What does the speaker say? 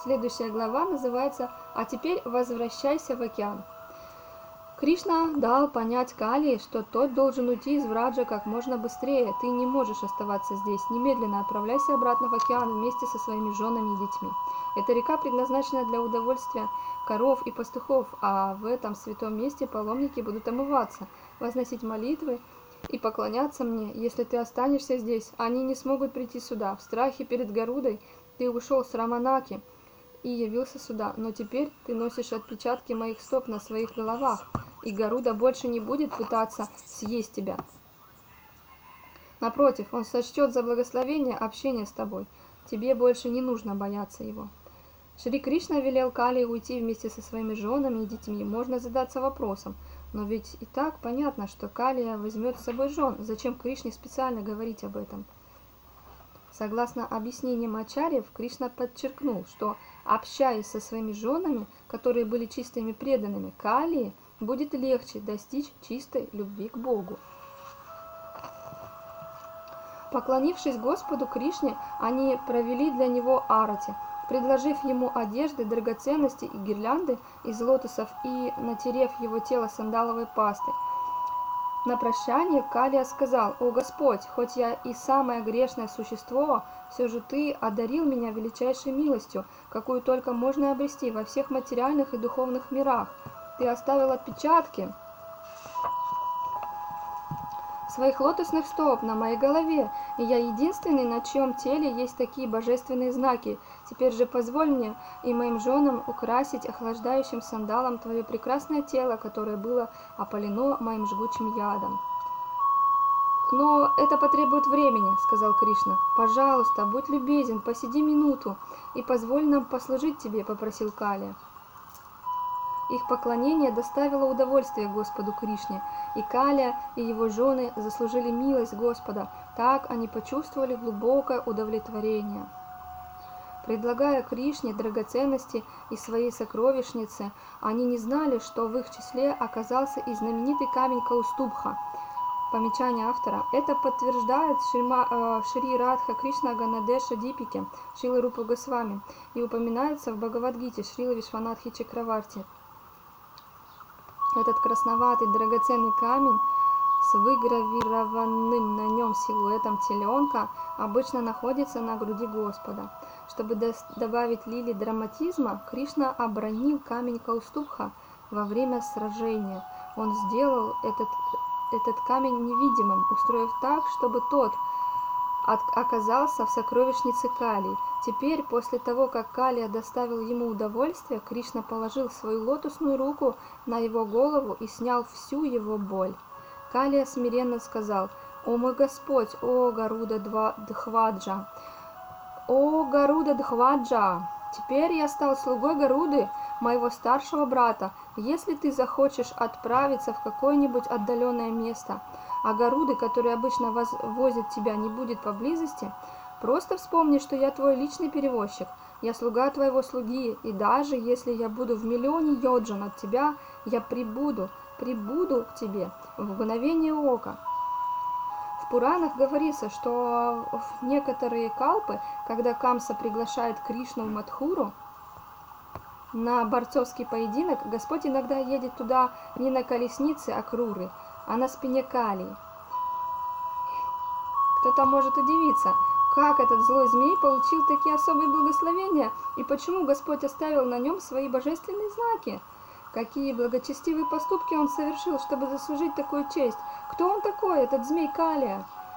Следующая глава называется «А теперь возвращайся в океан». Кришна дал понять Кали, что тот должен уйти из Враджа как можно быстрее. Ты не можешь оставаться здесь. Немедленно отправляйся обратно в океан вместе со своими женами и детьми. Эта река предназначена для удовольствия коров и пастухов, а в этом святом месте паломники будут омываться, возносить молитвы и поклоняться мне. Если ты останешься здесь, они не смогут прийти сюда. В страхе перед Гарудой ты ушел с Раманаки и явился сюда, но теперь ты носишь отпечатки моих стоп на своих головах, и Гаруда больше не будет пытаться съесть тебя. Напротив, он сочтет за благословение общение с тобой. Тебе больше не нужно бояться его. Шри Кришна велел Кали уйти вместе со своими женами и детьми. Можно задаться вопросом, но ведь и так понятно, что Калия возьмет с собой жен. Зачем Кришне специально говорить об этом? Согласно объяснениям ачарьев, Кришна подчеркнул, что, общаясь со своими женами, которые были чистыми преданными, Калии будет легче достичь чистой любви к Богу. Поклонившись Господу Кришне, они провели для него арати, предложив ему одежды, драгоценности и гирлянды из лотосов и натерев его тело сандаловой пастой. На прощание Калия сказал: «О Господь, хоть я и самое грешное существо, все же Ты одарил меня величайшей милостью, какую только можно обрести во всех материальных и духовных мирах. Ты оставил отпечатки своих лотосных стоп на моей голове, и я единственный, на чьем теле есть такие божественные знаки. Теперь же позволь мне и моим женам украсить охлаждающим сандалом твое прекрасное тело, которое было опалено моим жгучим ядом». «Но это потребует времени», — сказал Кришна. «Пожалуйста, будь любезен, посиди минуту и позволь нам послужить тебе», — попросил Калия. Их поклонение доставило удовольствие Господу Кришне, и Калия и его жены заслужили милость Господа. Так они почувствовали глубокое удовлетворение. Предлагая Кришне драгоценности из своей сокровищницы, они не знали, что в их числе оказался и знаменитый камень Каустубха. Примечание автора. Это подтверждает Шри Радха Кришна Ганадеша Дипике Шрилы Рупы Госвами и упоминается в Бхагавад-гите Шрилы Вишванатхи Чакраварти. Этот красноватый драгоценный камень с выгравированным на нем силуэтом теленка обычно находится на груди Господа. Чтобы добавить лили драматизма, Кришна обронил камень Каустубха во время сражения. Он сделал этот камень невидимым, устроив так, чтобы тот оказался в сокровищнице Калии. Теперь, после того, как Калия доставил ему удовольствие, Кришна положил свою лотосную руку на его голову и снял всю его боль. Калия смиренно сказал: «О мой Господь, о Гаруда Дхваджа! О Гаруда Дхваджа! Теперь я стал слугой Гаруды, моего старшего брата. Если ты захочешь отправиться в какое-нибудь отдаленное место, а Гаруды, который обычно возит тебя, не будет поблизости, просто вспомни, что я твой личный перевозчик, я слуга твоего слуги, и даже если я буду в миллионе йоджан от тебя, я прибуду к тебе в мгновение ока». В Пуранах говорится, что в некоторые калпы, когда Камса приглашает Кришну в Мадхуру на борцовский поединок, Господь иногда едет туда не на колеснице Акруры, а на спине Калии. Кто-то может удивиться, как этот злой змей получил такие особые благословения и почему Господь оставил на нем свои божественные знаки. Какие благочестивые поступки он совершил, чтобы заслужить такую честь? Кто он такой, этот змей Калия?